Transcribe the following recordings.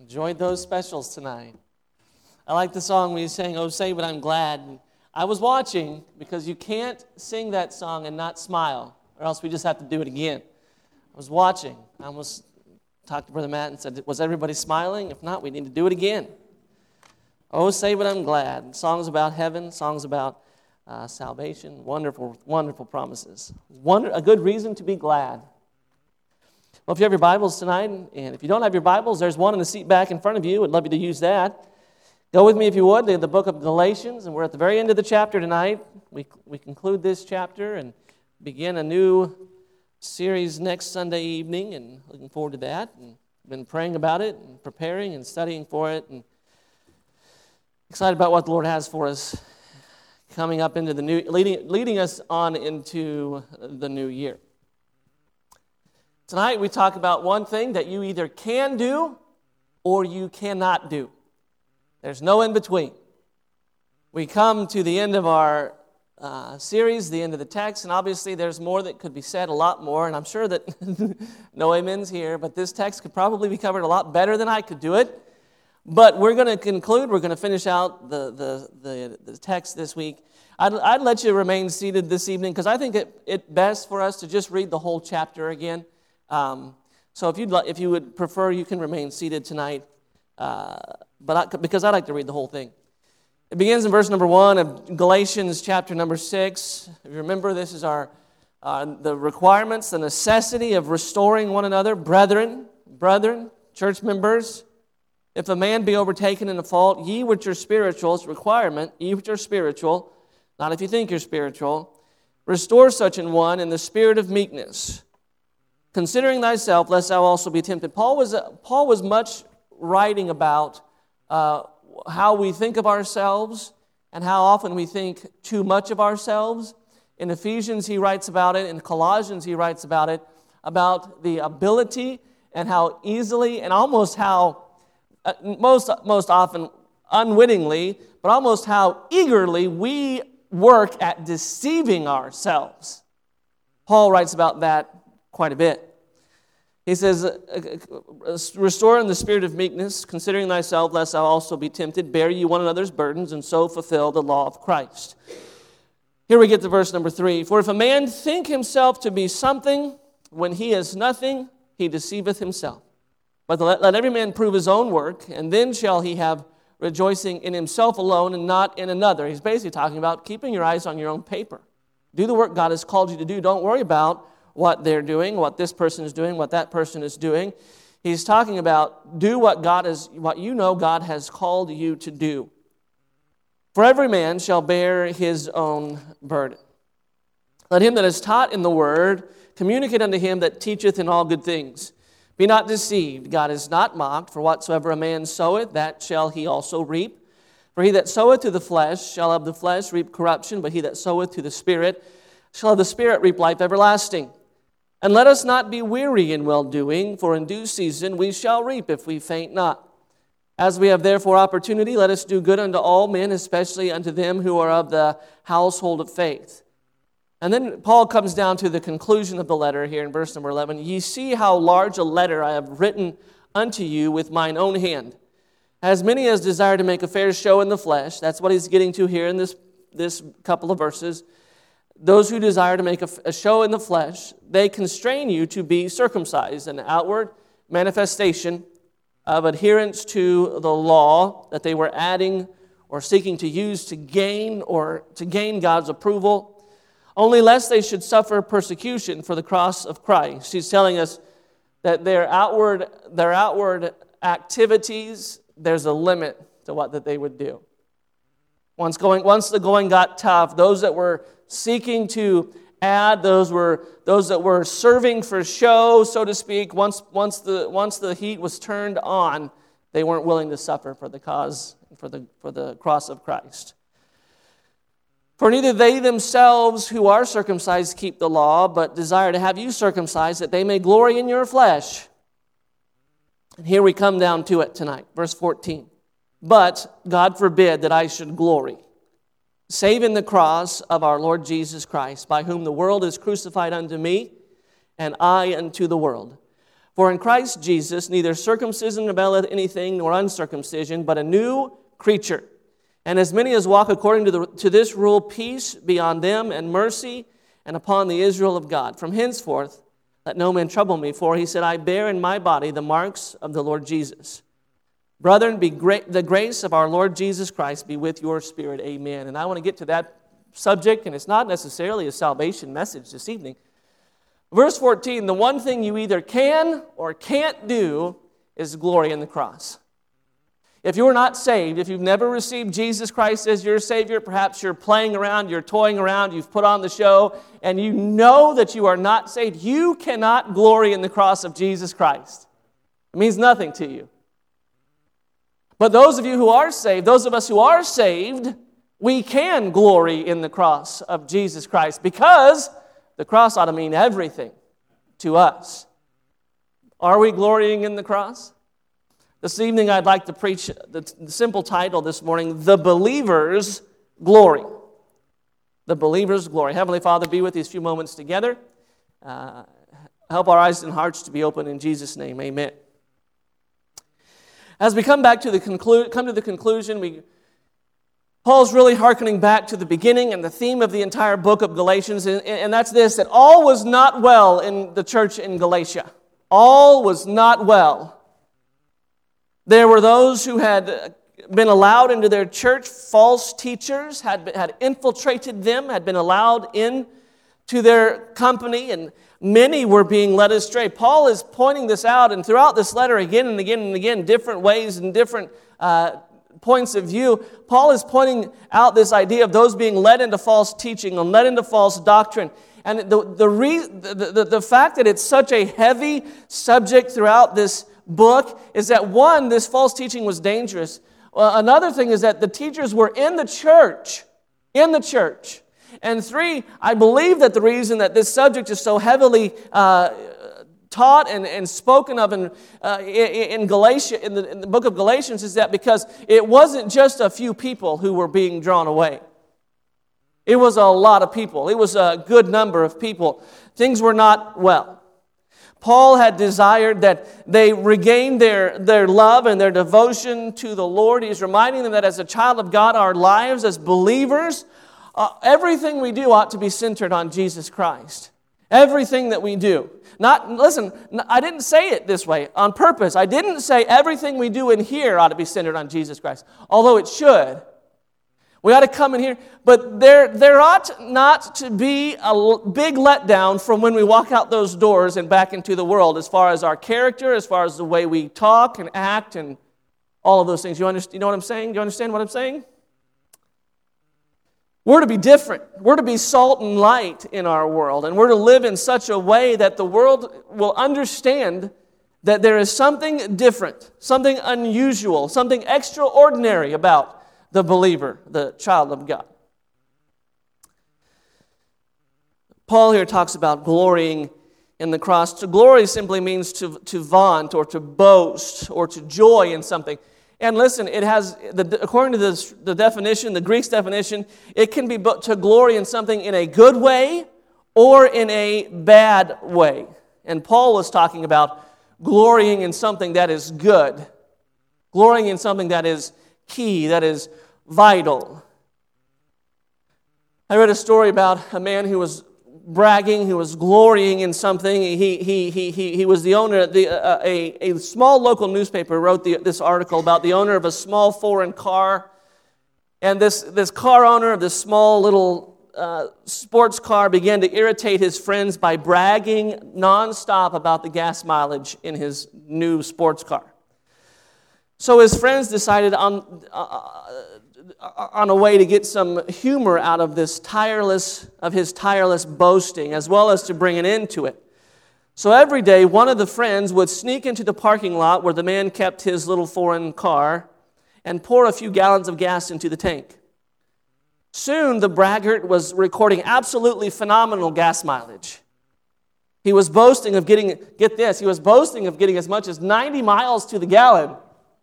Enjoyed those specials tonight. I like the song we sang, "Oh, Say But I'm Glad." I was watching because you can't sing that song and not smile, or else we just have to do it again. I was watching. I almost talked to Brother Matt and said, was everybody smiling? If not, we need to do it again. "Oh, Say But I'm Glad." Songs about heaven, songs about salvation, wonderful, wonderful promises. A good reason to be glad. Well, if you have your Bibles tonight, and if you don't have your Bibles, there's one in the seat back in front of you. I'd love you to use that. Go with me, if you would, to the book of Galatians, and we're at the very end of the chapter tonight. We conclude this chapter and begin a new series next Sunday evening, and looking forward to that. And been praying about it, and preparing and studying for it, and excited about what the Lord has for us coming up into the new, leading us on into the new year. Tonight we talk about one thing that you either can do or you cannot do. There's no in between. We come to the end of our series, the end of the text, and obviously there's more that could be said, a lot more, and I'm sure that no amens here, but this text could probably be covered a lot better than I could do it. But we're going to conclude, we're going to finish out the text this week. I'd let you remain seated this evening because I think it's best for us to just read the whole chapter again. So if you would prefer, you can remain seated tonight, because I like to read the whole thing. It begins in verse number 1 of Galatians chapter number 6. If you remember, this is the requirements, the necessity of restoring one another. Brethren, church members, if a man be overtaken in a fault, ye which are spiritual, it's a requirement, ye which are spiritual, not if you think you're spiritual, restore such an one in the spirit of meekness, considering thyself, lest thou also be tempted. Paul was much writing about how we think of ourselves and how often we think too much of ourselves. In Ephesians, he writes about it. In Colossians, he writes about it, about the ability and how easily and almost how, most often unwittingly, but almost how eagerly we work at deceiving ourselves. Paul writes about that quite a bit. He says, restore in the spirit of meekness, considering thyself, lest thou also be tempted. Bear ye one another's burdens, and so fulfill the law of Christ. Here we get to verse number 3. For if a man think himself to be something, when he is nothing, he deceiveth himself. But let every man prove his own work, and then shall he have rejoicing in himself alone and not in another. He's basically talking about keeping your eyes on your own paper. Do the work God has called you to do. Don't worry about what they're doing, what this person is doing, what that person is doing. He's talking about do what you know God has called you to do. For every man shall bear his own burden. Let him that is taught in the word communicate unto him that teacheth in all good things. Be not deceived, God is not mocked, for whatsoever a man soweth, that shall he also reap. For he that soweth to the flesh shall of the flesh reap corruption, but he that soweth to the Spirit shall of the Spirit reap life everlasting. And let us not be weary in well-doing, for in due season we shall reap if we faint not. As we have therefore opportunity, let us do good unto all men, especially unto them who are of the household of faith. And then Paul comes down to the conclusion of the letter here in verse number 11. Ye see how large a letter I have written unto you with mine own hand. As many as desire to make a fair show in the flesh, that's what he's getting to here in this couple of verses. Those who desire to make a show in the flesh, they constrain you to be circumcised, an outward manifestation of adherence to the law that they were adding or seeking to use to gain God's approval, only lest they should suffer persecution for the cross of Christ. He's telling us that their outward activities, there's a limit to what that they would do. Once the going got tough, those that were seeking to add, those that were serving for show, so to speak, once the heat was turned on, they weren't willing to suffer for the cause, for the cross of Christ. For neither they themselves who are circumcised keep the law, but desire to have you circumcised, that they may glory in your flesh. And here we come down to it tonight, verse 14. But God forbid that I should glory, save in the cross of our Lord Jesus Christ, by whom the world is crucified unto me, and I unto the world. For in Christ Jesus neither circumcision availeth anything nor uncircumcision, but a new creature. And as many as walk according to this rule, peace be on them and mercy and upon the Israel of God. From henceforth let no man trouble me, for he said, I bear in my body the marks of the Lord Jesus. Brethren, the grace of our Lord Jesus Christ be with your spirit. Amen. And I want to get to that subject, and it's not necessarily a salvation message this evening. Verse 14, the one thing you either can or can't do is glory in the cross. If you're not saved, if you've never received Jesus Christ as your Savior, perhaps you're playing around, you're toying around, you've put on the show, and you know that you are not saved, you cannot glory in the cross of Jesus Christ. It means nothing to you. But those of you who are saved, those of us who are saved, we can glory in the cross of Jesus Christ because the cross ought to mean everything to us. Are we glorying in the cross? This evening I'd like to preach the simple title this morning, The Believer's Glory. The Believer's Glory. Heavenly Father, be with these few moments together. Help our eyes and hearts to be open in Jesus' name. Amen. As we come to the conclusion, Paul's really hearkening back to the beginning and the theme of the entire book of Galatians, and that's this, that all was not well in the church in Galatia. All was not well. There were those who had been allowed into their church, false teachers had infiltrated them, had been allowed in to their company, and many were being led astray. Paul is pointing this out, and throughout this letter again and again and again, different ways and different points of view, Paul is pointing out this idea of those being led into false teaching and led into false doctrine. And the fact that it's such a heavy subject throughout this book is that, one, this false teaching was dangerous. Another thing is that the teachers were in the church. And three, I believe that the reason that this subject is so heavily taught and spoken of in Galatia, in the book of Galatians, is that because it wasn't just a few people who were being drawn away. It was a lot of people. It was a good number of people. Things were not well. Paul had desired that they regain their love and their devotion to the Lord. He's reminding them that as a child of God, our lives as believers, everything we do ought to be centered on Jesus Christ. Everything that we do. Listen, I didn't say it this way on purpose. I didn't say everything we do in here ought to be centered on Jesus Christ, although it should. We ought to come in here, but there ought not to be a big letdown from when we walk out those doors and back into the world as far as our character, as far as the way we talk and act and all of those things. You know what I'm saying? Do you understand what I'm saying? We're to be different. We're to be salt and light in our world, and we're to live in such a way that the world will understand that there is something different, something unusual, something extraordinary about the believer, the child of God. Paul here talks about glorying in the cross. To glory simply means to vaunt or to boast or to joy in something. And listen, it has, according to the definition, the Greek's definition, it can be to glory in something in a good way or in a bad way. And Paul was talking about glorying in something that is good, glorying in something that is key, that is vital. I read a story about a man who was bragging, who was glorying in something. He was the owner. A small local newspaper wrote this article about the owner of a small foreign car, and this car owner of this small little sports car began to irritate his friends by bragging nonstop about the gas mileage in his new sports car. So his friends decided on a way to get some humor out of his tireless boasting, as well as to bring an end to it. So every day, one of the friends would sneak into the parking lot where the man kept his little foreign car and pour a few gallons of gas into the tank. Soon, the braggart was recording absolutely phenomenal gas mileage. He was boasting of getting, get this, he was boasting of getting as much as 90 miles to the gallon.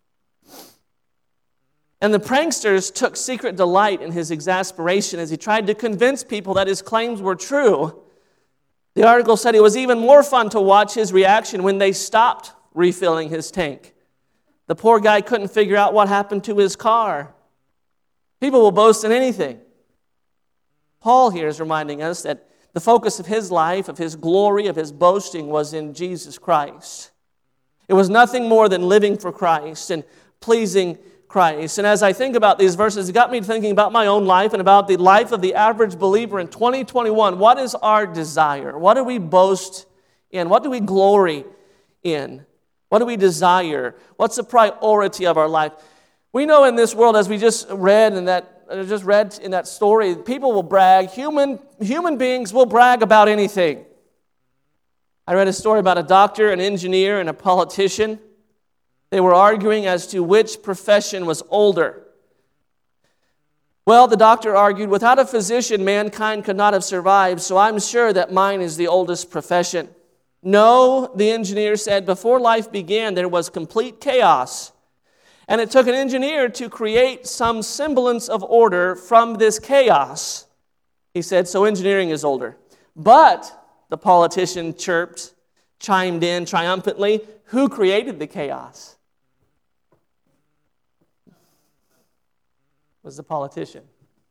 And the pranksters took secret delight in his exasperation as he tried to convince people that his claims were true. The article said it was even more fun to watch his reaction when they stopped refilling his tank. The poor guy couldn't figure out what happened to his car. People will boast in anything. Paul here is reminding us that the focus of his life, of his glory, of his boasting was in Jesus Christ. It was nothing more than living for Christ and pleasing Christ. And as I think about these verses, it got me thinking about my own life and about the life of the average believer in 2021. What is our desire? What do we boast in? What do we glory in? What do we desire? What's the priority of our life? We know in this world, as we just read in that story, people will brag. Human beings will brag about anything. I read a story about a doctor, an engineer, and a politician. They were arguing as to which profession was older. Well, the doctor argued, without a physician, mankind could not have survived, so I'm sure that mine is the oldest profession. No, the engineer said, before life began, there was complete chaos. And it took an engineer to create some semblance of order from this chaos. He said, so engineering is older. But, the politician chimed in triumphantly, who created the chaos? It was the politician.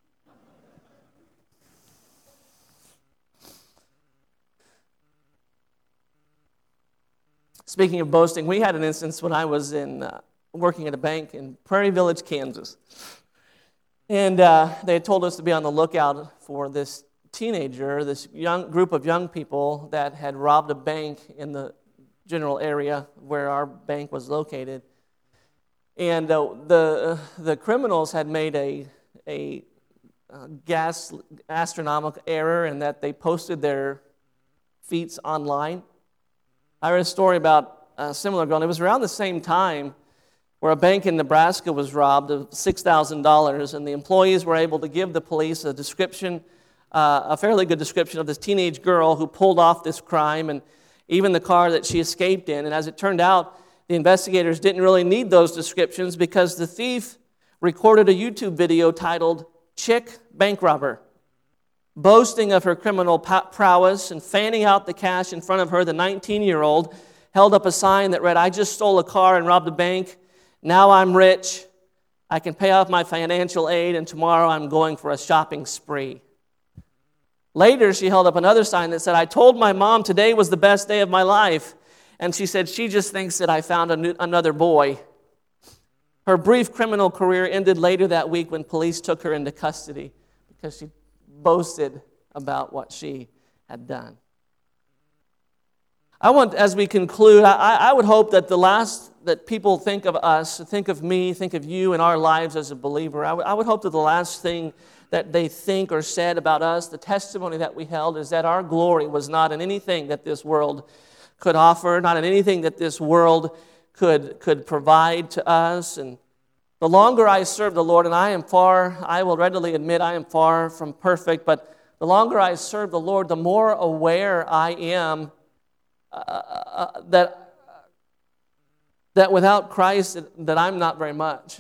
Speaking of boasting, we had an instance when I was working at a bank in Prairie Village, Kansas. And they had told us to be on the lookout for this teenager, this young group of young people that had robbed a bank in the general area where our bank was located. And the criminals had made a astronomical error in that they posted their feats online. I read a story about a similar girl, and it was around the same time where a bank in Nebraska was robbed of $6,000, and the employees were able to give the police a description, a fairly good description of this teenage girl who pulled off this crime, and even the car that she escaped in. And as it turned out, the investigators didn't really need those descriptions because the thief recorded a YouTube video titled Chick Bank Robber. Boasting of her criminal prowess and fanning out the cash in front of her, the 19-year-old held up a sign that read, I just stole a car and robbed a bank. Now I'm rich. I can pay off my financial aid, and tomorrow I'm going for a shopping spree. Later, she held up another sign that said, I told my mom today was the best day of my life. And she said, she just thinks that I found another boy. Her brief criminal career ended later that week when police took her into custody because she boasted about what she had done. I want, as we conclude, I would hope that that people think of us, think of me, think of you in our lives as a believer. I would hope that the last thing that they think or said about us, the testimony that we held, is that our glory was not in anything that this world could offer, not in anything that this world could provide to us. And the longer I serve the Lord, and I will readily admit I am far from perfect, but the longer I serve the Lord, the more aware I am that without Christ, that I'm not very much.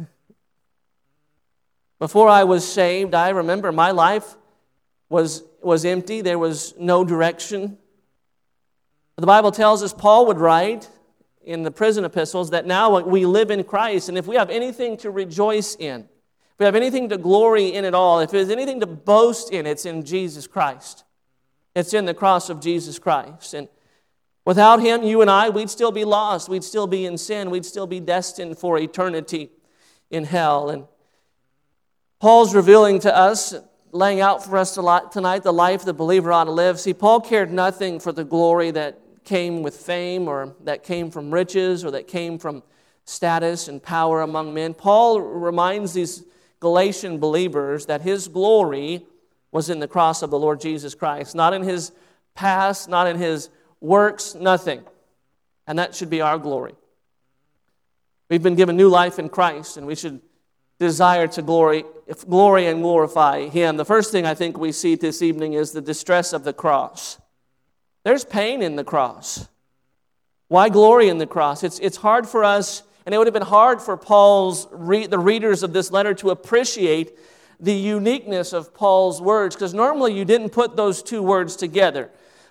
Before I was saved, I remember my life was empty. There was no direction. The Bible tells us, Paul would write in the prison epistles, that now we live in Christ, and if we have anything to rejoice in, if we have anything to glory in at all, if there's anything to boast in, it's in Jesus Christ. It's in the cross of Jesus Christ. And without Him, you and I, we'd still be lost. We'd still be in sin. We'd still be destined for eternity in hell. And Paul's revealing to us, laying out for us tonight the life the believer ought to live. See, Paul cared nothing for the glory that came with fame or that came from riches or that came from status and power among men. Paul reminds these Galatian believers that his glory was in the cross of the Lord Jesus Christ, not in his past, not in his works, nothing. And that should be our glory. We've been given new life in Christ, and we should desire to glory and glorify Him. The first thing I think we see this evening is the distress of the cross. There's pain in the cross. Why glory in the cross? It's hard for us, and it would have been hard for the readers of this letter to appreciate the uniqueness of Paul's words, because normally you didn't put those two words together.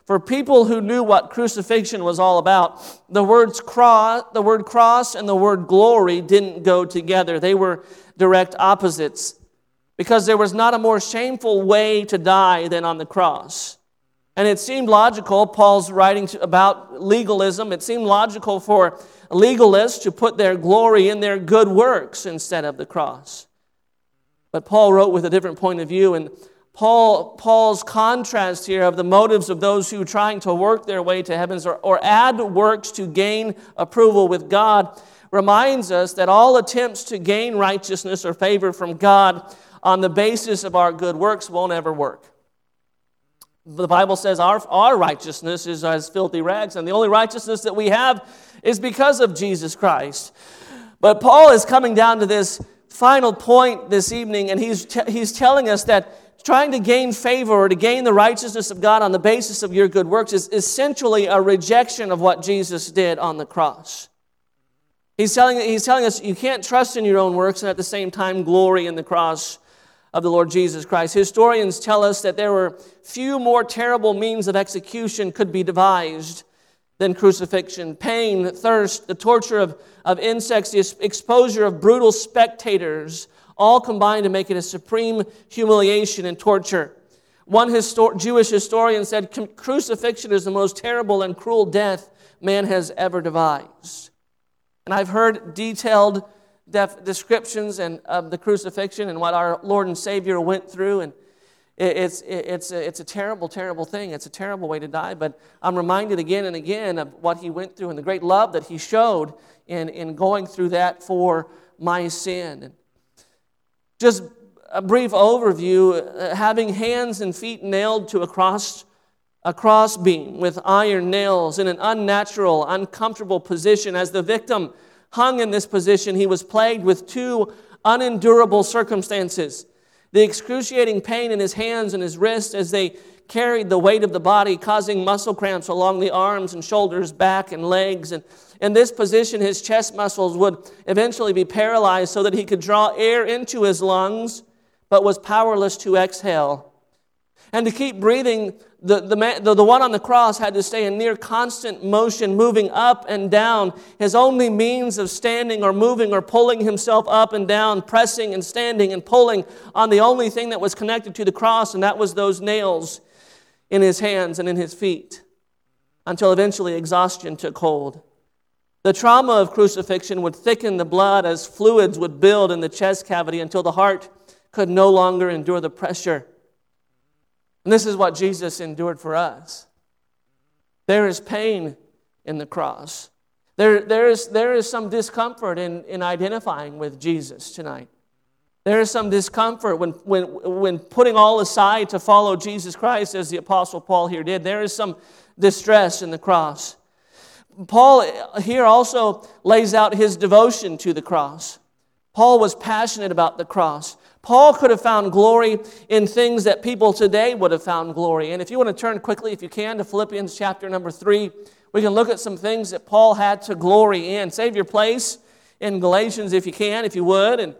For people who knew what crucifixion was all about, the word cross and the word glory didn't go together. They were direct opposites, because there was not a more shameful way to die than on the cross. And it seemed logical, Paul's writing about legalism, it seemed logical for legalists to put their glory in their good works instead of the cross. But Paul wrote with a different point of view, and Paul's contrast here of the motives of those who are trying to work their way to heavens or add works to gain approval with God reminds us that all attempts to gain righteousness or favor from God on the basis of our good works won't ever work. The Bible says our righteousness is as filthy rags, and the only righteousness that we have is because of Jesus Christ. But Paul is coming down to this final point this evening, and he's telling us that trying to gain favor or to gain the righteousness of God on the basis of your good works is essentially a rejection of what Jesus did on the cross. He's telling us you can't trust in your own works and at the same time glory in the cross of the Lord Jesus Christ. Historians tell us that there were few more terrible means of execution could be devised than crucifixion. Pain, thirst, the torture of insects, the exposure of brutal spectators, all combined to make it a supreme humiliation and torture. One Jewish historian said, crucifixion is the most terrible and cruel death man has ever devised. And I've heard detailed descriptions of the crucifixion and what our Lord and Savior went through, and it's a terrible, terrible thing. It's a terrible way to die, but I'm reminded again and again of what He went through and the great love that He showed in going through that for my sin. And just a brief overview, having hands and feet nailed to a crossbeam with iron nails in an unnatural, uncomfortable position. As the victim hung in this position, he was plagued with two unendurable circumstances. The excruciating pain in his hands and his wrists as they carried the weight of the body, causing muscle cramps along the arms and shoulders, back and legs. And in this position, his chest muscles would eventually be paralyzed so that he could draw air into his lungs, but was powerless to exhale. And to keep breathing, the one on the cross had to stay in near constant motion, moving up and down. His only means of standing or moving or pulling himself up and down, pressing and standing and pulling on the only thing that was connected to the cross, and that was those nails in his hands and in his feet, until eventually exhaustion took hold. The trauma of crucifixion would thicken the blood as fluids would build in the chest cavity until the heart could no longer endure the pressure. And this is what Jesus endured for us. There is pain in the cross. There is some discomfort in identifying with Jesus tonight. There is some discomfort when putting all aside to follow Jesus Christ, as the Apostle Paul here did. There is some distress in the cross. Paul here also lays out his devotion to the cross. Paul was passionate about the cross. Paul could have found glory in things that people today would have found glory. And if you want to turn quickly, if you can, to Philippians chapter number 3, we can look at some things that Paul had to glory in. Save your place in Galatians if you can, if you would. And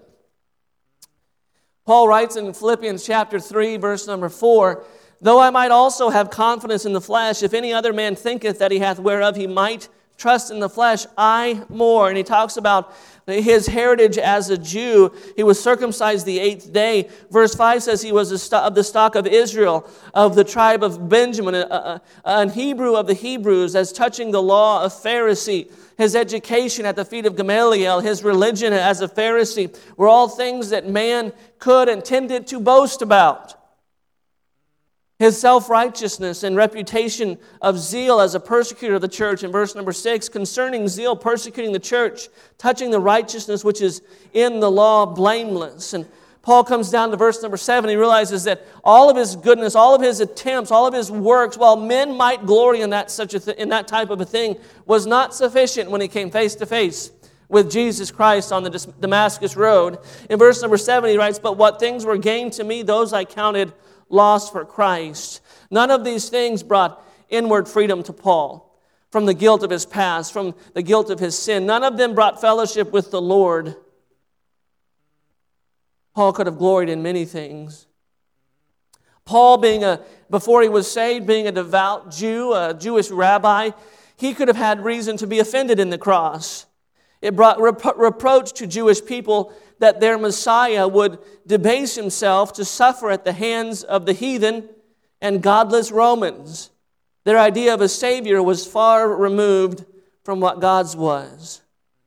Paul writes in Philippians chapter 3, verse number 4, "Though I might also have confidence in the flesh, if any other man thinketh that he hath whereof he might trust in the flesh, I more." And he talks about his heritage as a Jew. He was circumcised the 8th day. Verse 5 says he was of the stock of Israel, of the tribe of Benjamin, an Hebrew of the Hebrews, as touching the law of Pharisee. His education at the feet of Gamaliel, his religion as a Pharisee, were all things that man could and tended to boast about. His self-righteousness and reputation of zeal as a persecutor of the church in verse number 6, concerning zeal persecuting the church, touching the righteousness which is in the law, blameless. And Paul comes down to verse number 7. He realizes that all of his goodness, all of his attempts, all of his works, while men might glory in that type of a thing, was not sufficient when he came face to face with Jesus Christ on the Damascus road. In verse number 7 he writes, "But what things were gained to me, those I counted lost for Christ." None of these things brought inward freedom to Paul from the guilt of his past, from the guilt of his sin. None of them brought fellowship with the Lord. Paul could have gloried in many things. Paul, before he was saved, being a devout Jew, a Jewish rabbi, he could have had reason to be offended in the cross. It brought reproach to Jewish people that their Messiah would debase himself to suffer at the hands of the heathen and godless Romans. Their idea of a Savior was far removed from what God's was.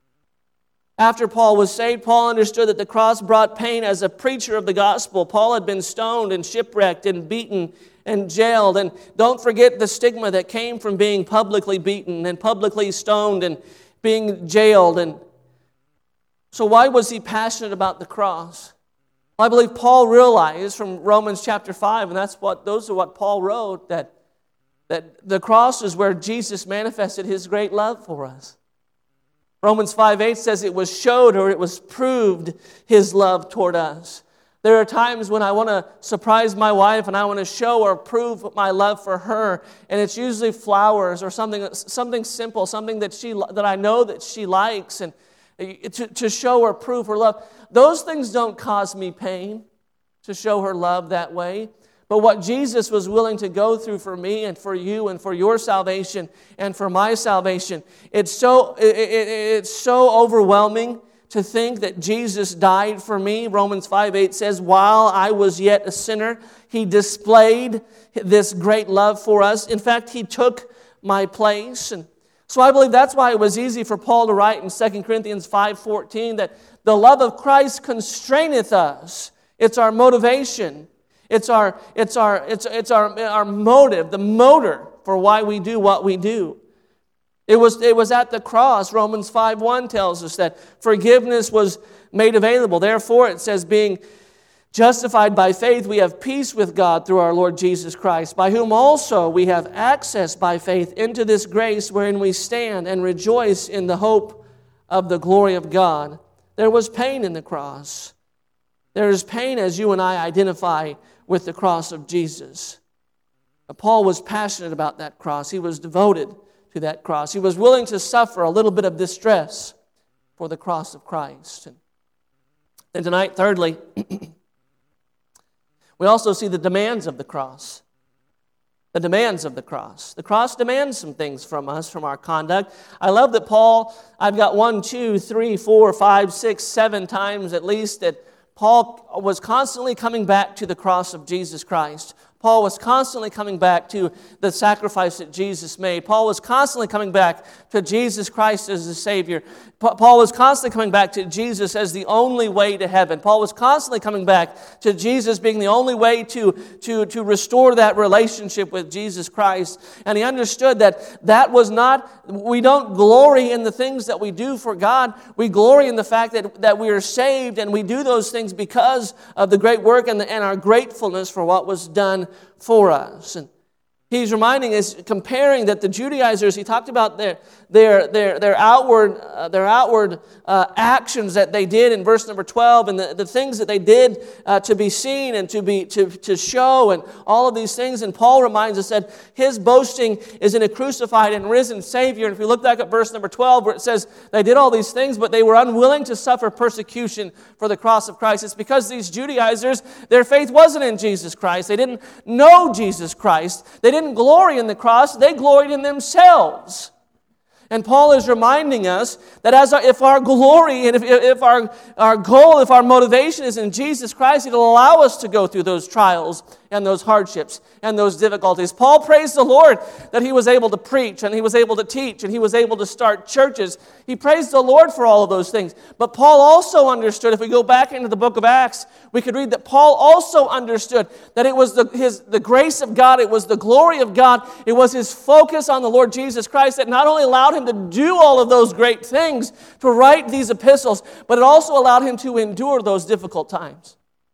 After Paul was saved, Paul understood that the cross brought pain as a preacher of the gospel. Paul had been stoned and shipwrecked and beaten and jailed. And don't forget the stigma that came from being publicly beaten and publicly stoned and being jailed. And so why was he passionate about the cross? Well, I believe Paul realized from Romans chapter 5, and those are what Paul wrote, that the cross is where Jesus manifested his great love for us. Romans 5:8 says it was showed or it was proved his love toward us. There are times when I want to surprise my wife and I want to show or prove my love for her, and it's usually flowers or something simple, something that I know that she likes, and to show or prove her love. Those things don't cause me pain to show her love that way. But what Jesus was willing to go through for me and for you and for your salvation and for my salvation, it's so overwhelming to think that Jesus died for me. Romans 5:8 says, while I was yet a sinner, he displayed this great love for us. In fact, he took my place. And so I believe that's why it was easy for Paul to write in 2 Corinthians 5:14 that the love of Christ constraineth us. It's our motivation. It's our motive, the motor for why we do what we do. It was at the cross. Romans 5:1 tells us that forgiveness was made available. Therefore, it says, being justified by faith, we have peace with God through our Lord Jesus Christ, by whom also we have access by faith into this grace wherein we stand and rejoice in the hope of the glory of God. There was pain in the cross. There is pain as you and I identify with the cross of Jesus. Paul was passionate about that cross. He was devoted to that cross. He was willing to suffer a little bit of distress for the cross of Christ. And tonight, thirdly, we also see the demands of the cross. The demands of the cross. The cross demands some things from us, from our conduct. I love that Paul, I've got 1, 2, 3, 4, 5, 6, 7 times at least that Paul was constantly coming back to the cross of Jesus Christ. Paul was constantly coming back to the sacrifice that Jesus made. Paul was constantly coming back to Jesus Christ as the Savior. Paul was constantly coming back to Jesus as the only way to heaven. Paul was constantly coming back to Jesus being the only way to restore that relationship with Jesus Christ. And he understood that was not, we don't glory in the things that we do for God. We glory in the fact that we are saved, and we do those things because of the great work and our gratefulness for what was done for us. And he's reminding us, comparing that the Judaizers, he talked about their outward actions that they did in verse number 12, and the things that they did to be seen and to show, and all of these things. And Paul reminds us that his boasting is in a crucified and risen Savior. And if we look back at verse number 12, where it says they did all these things, but they were unwilling to suffer persecution for the cross of Christ. It's because these Judaizers, their faith wasn't in Jesus Christ. They didn't know Jesus Christ. They didn't glory in the cross. They gloried in themselves. And Paul is reminding us that if our glory and if our goal, if our motivation is in Jesus Christ, it'll allow us to go through those trials and those hardships and those difficulties. Paul praised the Lord that he was able to preach and he was able to teach and he was able to start churches. He praised the Lord for all of those things. But Paul also understood, if we go back into the book of Acts, we could read that Paul also understood that it was the grace of God, it was the glory of God, it was his focus on the Lord Jesus Christ that not only allowed him to do all of those great things, to write these epistles, but it also allowed him to endure those difficult times.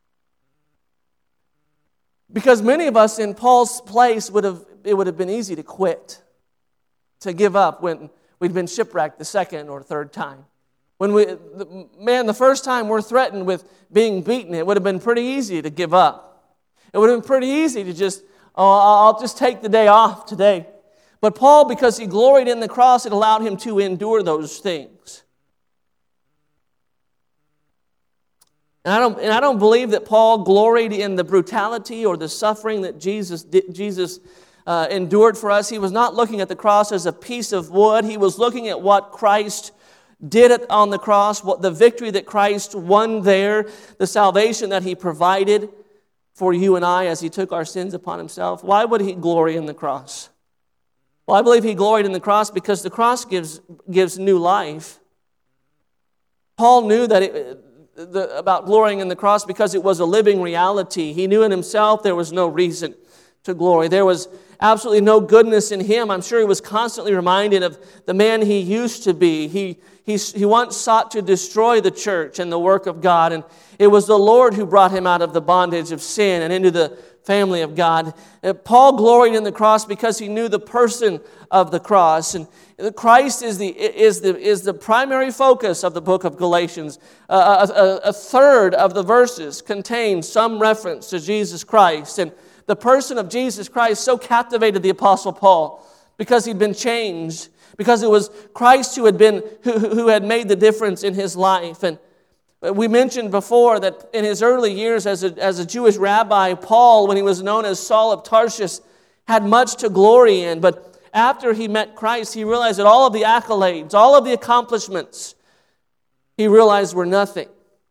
Because many of us in Paul's place it would have been easy to quit, to give up when we'd been shipwrecked the second or third time. The first time we're threatened with being beaten, it would have been pretty easy to give up. It would have been pretty easy to I'll just take the day off today. But Paul, because he gloried in the cross, it allowed him to endure those things. And I don't believe that Paul gloried in the brutality or the suffering that Jesus endured for us. He was not looking at the cross as a piece of wood. He was looking at what Christ did it on the cross, what the victory that Christ won there, the salvation that He provided for you and I as He took our sins upon Himself. Why would He glory in the cross? Well, I believe He gloried in the cross because the cross gives new life. Paul knew that about glorying in the cross because it was a living reality. He knew in himself there was no reason to glory. There was absolutely no goodness in him. I'm sure he was constantly reminded of the man he used to be. He once sought to destroy the church and the work of God, and it was the Lord who brought him out of the bondage of sin and into the family of God. Paul gloried in the cross because he knew the person of the cross, and Christ is the primary focus of the book of Galatians. A third of the verses contain some reference to Jesus Christ, and the person of Jesus Christ so captivated the Apostle Paul because he'd been changed, because it was Christ who had made the difference in his life. And we mentioned before that in his early years as a Jewish rabbi, Paul, when he was known as Saul of Tarsus, had much to glory in. But after he met Christ, he realized that all of the accolades, all of the accomplishments, he realized were nothing.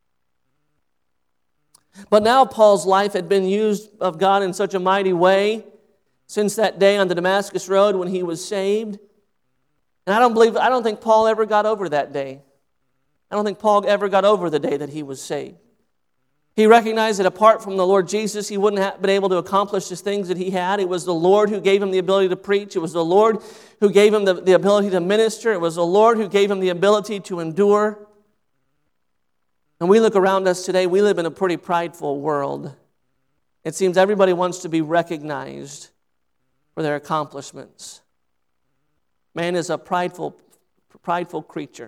But now Paul's life had been used of God in such a mighty way since that day on the Damascus Road when he was saved. And I don't think Paul ever got over that day. I don't think Paul ever got over the day that he was saved. He recognized that apart from the Lord Jesus, he wouldn't have been able to accomplish the things that he had. It was the Lord who gave him the ability to preach. It was the Lord who gave him the ability to minister. It was the Lord who gave him the ability to endure. And we look around us today, we live in a pretty prideful world. It seems everybody wants to be recognized for their accomplishments. Man is a prideful creature.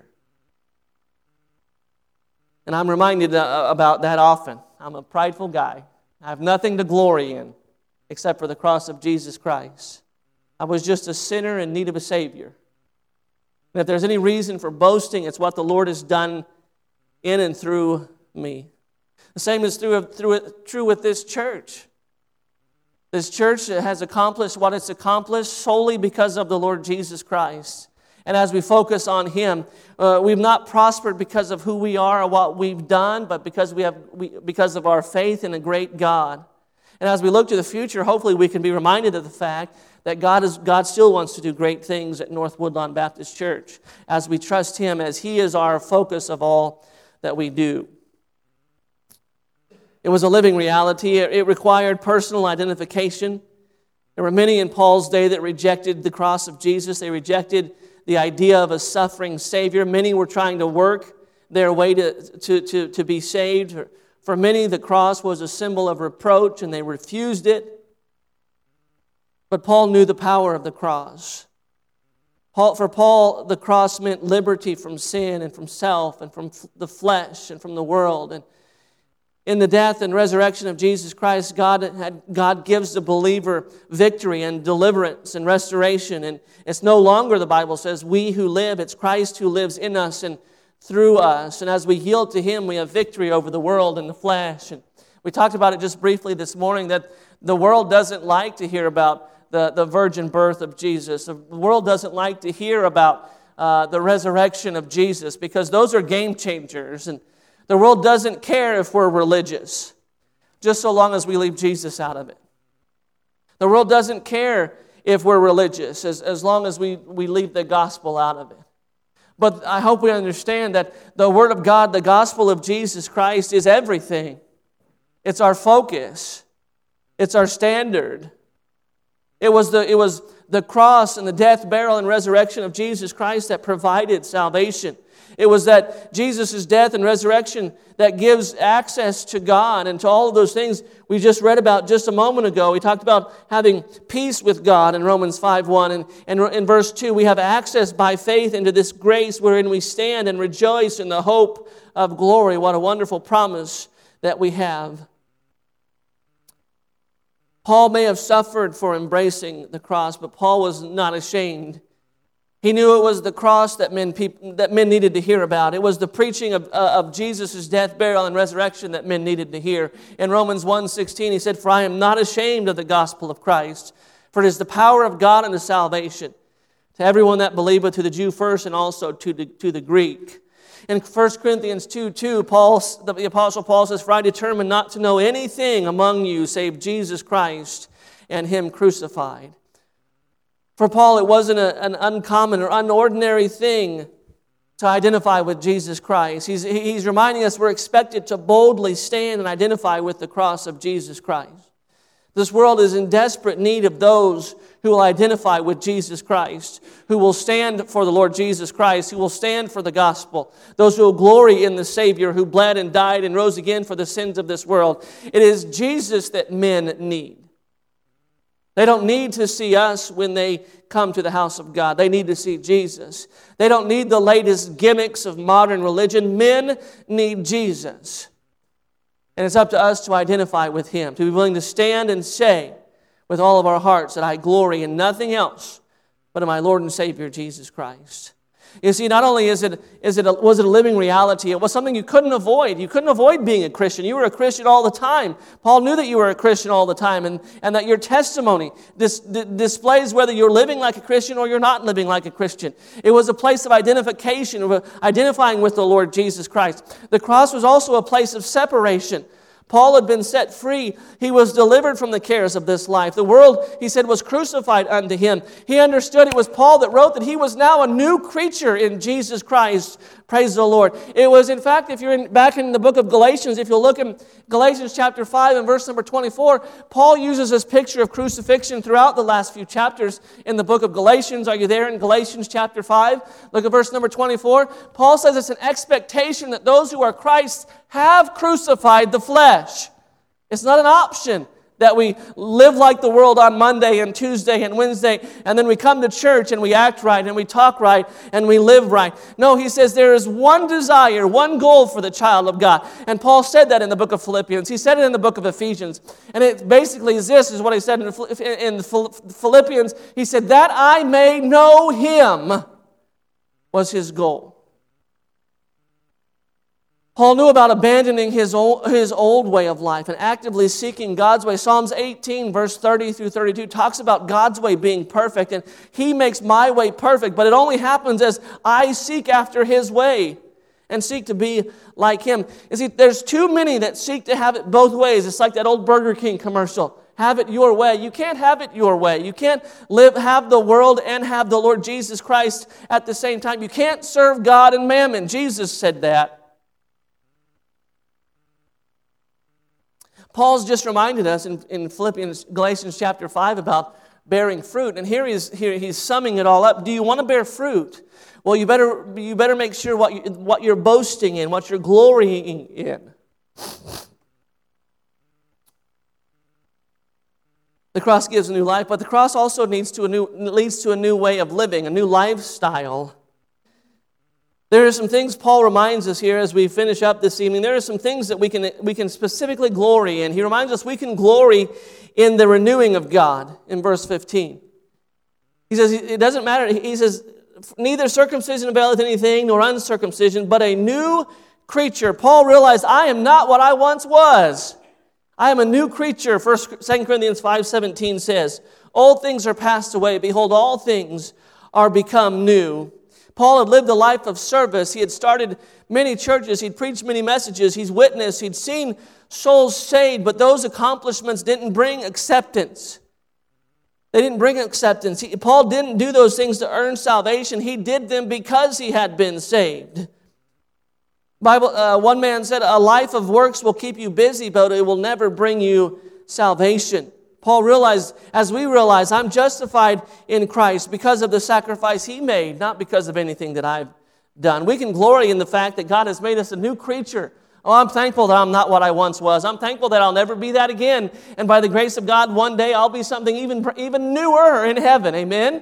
And I'm reminded about that often. I'm a prideful guy. I have nothing to glory in except for the cross of Jesus Christ. I was just a sinner in need of a Savior. And if there's any reason for boasting, it's what the Lord has done in and through me. The same is true with this church. This church has accomplished what it's accomplished solely because of the Lord Jesus Christ. And as we focus on Him, we've not prospered because of who we are or what we've done, but because of our faith in a great God. And as we look to the future, hopefully we can be reminded of the fact that God still wants to do great things at North Woodlawn Baptist Church as we trust Him, as He is our focus of all that we do. It was a living reality. It required personal identification. There were many in Paul's day that rejected the cross of Jesus. They rejected the idea of a suffering Savior. Many were trying to work their way to be saved. For many, the cross was a symbol of reproach, and they refused it. But Paul knew the power of the cross. For Paul, the cross meant liberty from sin and from self and from the flesh and from the world. And in the death and resurrection of Jesus Christ, God gives the believer victory and deliverance and restoration. And it's no longer, the Bible says, we who live. It's Christ who lives in us and through us. And as we yield to Him, we have victory over the world and the flesh. And we talked about it just briefly this morning, that the world doesn't like to hear about the virgin birth of Jesus. The world doesn't like to hear about the resurrection of Jesus, because those are game changers. And the world doesn't care if we're religious, just so long as we leave Jesus out of it. The world doesn't care if we're religious, as long as we leave the gospel out of it. But I hope we understand that the Word of God, the gospel of Jesus Christ, is everything. It's our focus. It's our standard. It was the cross and the death, burial, and resurrection of Jesus Christ that provided salvation. It was that Jesus' death and resurrection that gives access to God and to all of those things we just read about just a moment ago. We talked about having peace with God in Romans 5:1. And in verse 2, we have access by faith into this grace wherein we stand and rejoice in the hope of glory. What a wonderful promise that we have. Paul may have suffered for embracing the cross, but Paul was not ashamed. He knew it was the cross that men needed to hear about. It was the preaching of Jesus' death, burial, and resurrection that men needed to hear. In Romans 1:16, he said, "For I am not ashamed of the gospel of Christ, for it is the power of God unto salvation, to everyone that believeth, to the Jew first, and also to the Greek." In 1 Corinthians 2:2, the Apostle Paul says, "For I determined not to know anything among you save Jesus Christ and Him crucified." For Paul, it wasn't an uncommon or unordinary thing to identify with Jesus Christ. He's reminding us we're expected to boldly stand and identify with the cross of Jesus Christ. This world is in desperate need of those who will identify with Jesus Christ, who will stand for the Lord Jesus Christ, who will stand for the gospel, those who will glory in the Savior who bled and died and rose again for the sins of this world. It is Jesus that men need. They don't need to see us when they come to the house of God. They need to see Jesus. They don't need the latest gimmicks of modern religion. Men need Jesus. And it's up to us to identify with Him, to be willing to stand and say with all of our hearts that I glory in nothing else but in my Lord and Savior, Jesus Christ. You see, not only was it a living reality, it was something you couldn't avoid. You couldn't avoid being a Christian. You were a Christian all the time. Paul knew that you were a Christian all the time, and that your testimony displays whether you're living like a Christian or you're not living like a Christian. It was a place of identification, of identifying with the Lord Jesus Christ. The cross was also a place of separation. Paul had been set free. He was delivered from the cares of this life. The world, he said, was crucified unto him. He understood it was Paul that wrote that he was now a new creature in Jesus Christ. Praise the Lord. It was, in fact, if you're back in the book of Galatians, if you'll look in Galatians chapter 5 and verse number 24, Paul uses this picture of crucifixion throughout the last few chapters in the book of Galatians. Are you there in Galatians chapter 5? Look at verse number 24. Paul says it's an expectation that those who are Christ's have crucified the flesh. It's not an option that we live like the world on Monday and Tuesday and Wednesday, and then we come to church and we act right and we talk right and we live right. No, he says there is one desire, one goal for the child of God. And Paul said that in the book of Philippians. He said it in the book of Ephesians. And it basically is this, is what he said in Philippians. He said, that I may know Him was his goal. Paul knew about abandoning his old way of life and actively seeking God's way. Psalms 18, verse 30 through 32 talks about God's way being perfect, and He makes my way perfect, but it only happens as I seek after His way and seek to be like Him. You see, there's too many that seek to have it both ways. It's like that old Burger King commercial. Have it your way. You can't have it your way. You can't have the world and have the Lord Jesus Christ at the same time. You can't serve God and mammon. Jesus said that. Paul's just reminded us in Galatians chapter 5 about bearing fruit. And here he's summing it all up. Do you want to bear fruit? Well, you better make sure what you're boasting in, what you're glorying in. The cross gives a new life, but the cross also leads to a new way of living, a new lifestyle. There are some things Paul reminds us here as we finish up this evening. There are some things that we can specifically glory in. He reminds us we can glory in the renewing of God in verse 15. He says, it doesn't matter. He says, neither circumcision availeth anything, nor uncircumcision, but a new creature. Paul realized, I am not what I once was. I am a new creature. 2 Corinthians 5:17 says, old things are passed away. Behold, all things are become new. Paul had lived a life of service. He had started many churches. He'd preached many messages. He's witnessed. He'd seen souls saved, but those accomplishments didn't bring acceptance. They didn't bring acceptance. Paul didn't do those things to earn salvation. He did them because he had been saved. One man said, a life of works will keep you busy, but it will never bring you salvation. Paul realized, as we realize, I'm justified in Christ because of the sacrifice He made, not because of anything that I've done. We can glory in the fact that God has made us a new creature. Oh, I'm thankful that I'm not what I once was. I'm thankful that I'll never be that again. And by the grace of God, one day I'll be something even newer in heaven. Amen?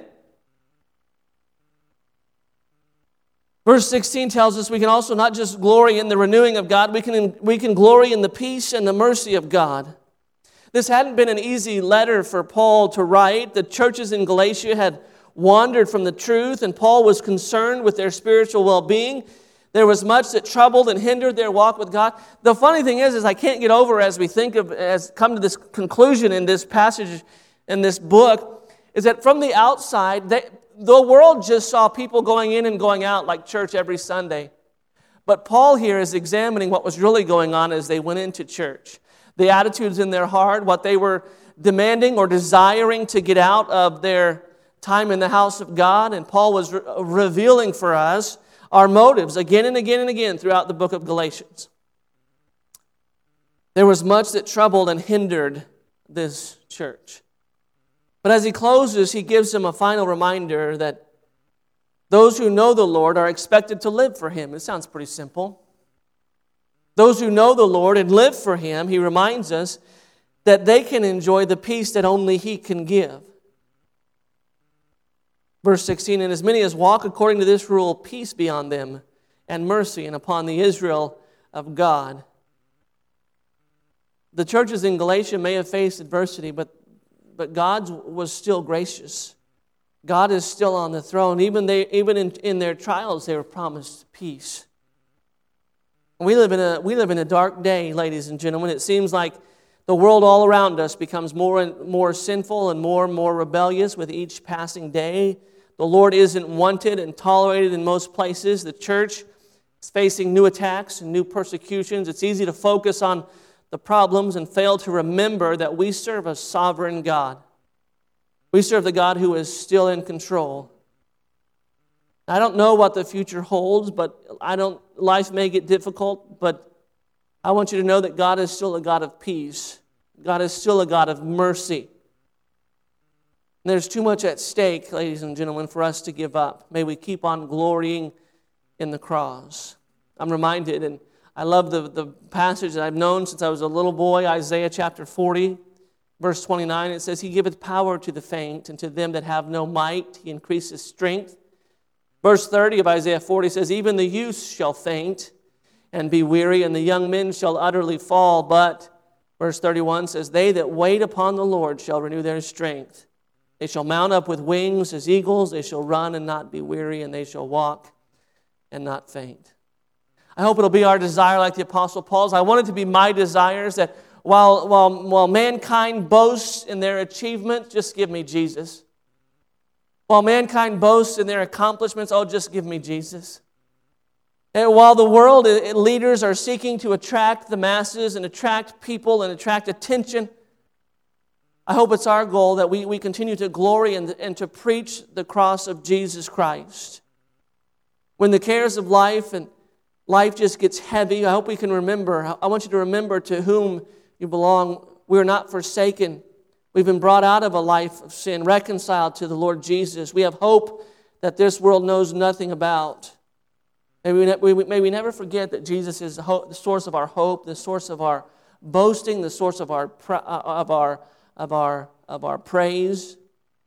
Verse 16 tells us we can also not just glory in the renewing of God, we can glory in the peace and the mercy of God. This hadn't been an easy letter for Paul to write. The churches in Galatia had wandered from the truth, and Paul was concerned with their spiritual well-being. There was much that troubled and hindered their walk with God. The funny thing is I can't get over as we come to this conclusion in this passage, in this book, is that from the outside, the world just saw people going in and going out like church every Sunday. But Paul here is examining what was really going on as they went into church. The attitudes in their heart, what they were demanding or desiring to get out of their time in the house of God. And Paul was revealing for us our motives again and again and again throughout the book of Galatians. There was much that troubled and hindered this church. But as he closes, he gives them a final reminder that those who know the Lord are expected to live for Him. It sounds pretty simple. Those who know the Lord and live for Him, he reminds us that they can enjoy the peace that only He can give. Verse 16, and as many as walk according to this rule, peace be on them, and mercy, and upon the Israel of God. The churches in Galatia may have faced adversity, but God was still gracious. God is still on the throne. Even in their trials, they were promised peace. We live in a dark day, ladies and gentlemen. It seems like the world all around us becomes more and more sinful and more rebellious with each passing day. The Lord isn't wanted and tolerated in most places. The church is facing new attacks and new persecutions. It's easy to focus on the problems and fail to remember that we serve a sovereign God. We serve the God who is still in control. I don't know what the future holds, but life may get difficult, but I want you to know that God is still a God of peace. God is still a God of mercy. And there's too much at stake, ladies and gentlemen, for us to give up. May we keep on glorying in the cross. I'm reminded, and I love the passage that I've known since I was a little boy, Isaiah chapter 40, verse 29. It says, He giveth power to the faint, and to them that have no might He increases strength. Verse 30 of Isaiah 40 says, Even the youth shall faint and be weary, and the young men shall utterly fall. But, verse 31 says, They that wait upon the Lord shall renew their strength. They shall mount up with wings as eagles. They shall run and not be weary, and they shall walk and not faint. I hope it'll be our desire like the Apostle Paul's. I want it to be my desires that while mankind boasts in their achievement, just give me Jesus. While mankind boasts in their accomplishments, just give me Jesus. And while the world leaders are seeking to attract the masses and attract people and attract attention, I hope it's our goal that we continue to glory and to preach the cross of Jesus Christ. When the cares of life and life just gets heavy, I hope we can remember. I want you to remember to whom you belong. We are not forsaken. We've been brought out of a life of sin, reconciled to the Lord Jesus. We have hope that this world knows nothing about. May we never forget that Jesus is the source of our hope, the source of our boasting, the source of our praise.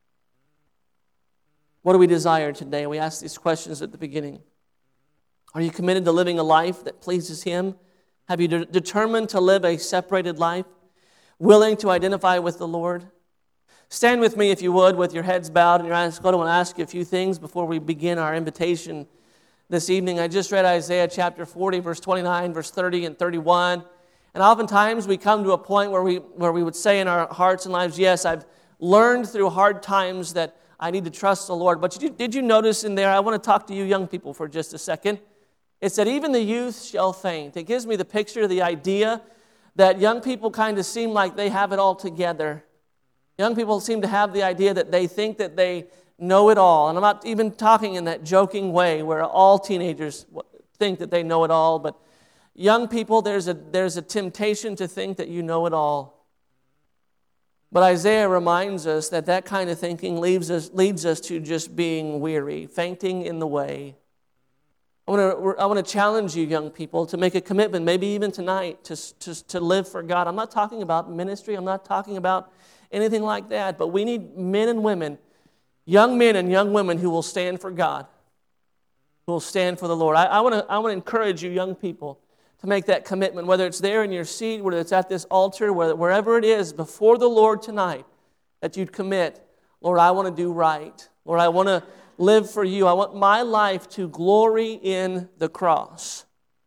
What do we desire today? We ask these questions at the beginning. Are you committed to living a life that pleases Him? Have you determined to live a separated life? Willing to identify with the Lord? Stand with me, if you would, with your heads bowed and your eyes closed. I want to ask you a few things before we begin our invitation this evening. I just read Isaiah chapter 40, verse 29, verse 30 and 31. And oftentimes we come to a point where we would say in our hearts and lives, yes, I've learned through hard times that I need to trust the Lord. But did you notice in there, I want to talk to you young people for just a second. It said, even the youth shall faint. It gives me the picture, the idea that young people kind of seem like they have it all together. Young people seem to have the idea that they think that they know it all. And I'm not even talking in that joking way where all teenagers think that they know it all. But young people, there's a temptation to think that you know it all. But Isaiah reminds us that kind of thinking leads us to just being weary, fainting in the way. I want to challenge you, young people, to make a commitment, maybe even tonight, to live for God. I'm not talking about ministry. I'm not talking about anything like that. But we need men and women, young men and young women who will stand for God, who will stand for the Lord. I want to encourage you, young people, to make that commitment, whether it's there in your seat, whether it's at this altar, wherever it is, before the Lord tonight, that you'd commit, Lord, I want to do right. Lord, I want to live for you. I want my life to glory in the cross.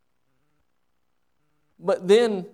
But then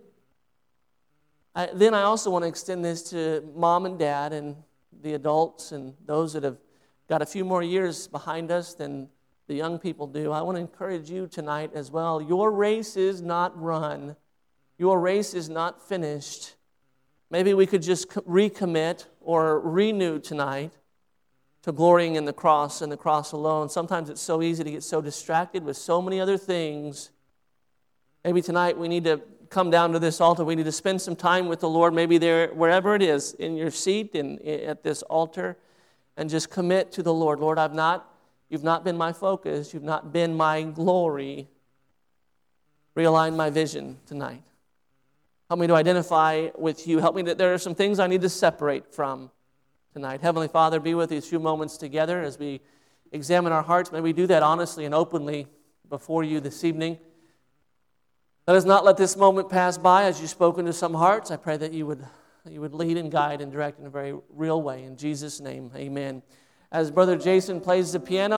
I also want to extend this to mom and dad and the adults and those that have got a few more years behind us than the young people do. I want to encourage you tonight as well. Your race is not run. Your race is not finished. Maybe we could just recommit or renew tonight to glorying in the cross and the cross alone. Sometimes it's so easy to get so distracted with so many other things. Maybe tonight we need to come down to this altar. We need to spend some time with the Lord, maybe there, wherever it is, in your seat and at this altar, and just commit to the Lord. Lord, you've not been my focus. You've not been my glory. Realign my vision tonight. Help me to identify with you. Help me that there are some things I need to separate from tonight. Heavenly Father, be with these few moments together as we examine our hearts. May we do that honestly and openly before you this evening. Let us not let this moment pass by as you've spoken to some hearts. I pray that you would lead and guide and direct in a very real way. In Jesus' name, amen. As Brother Jason plays the piano,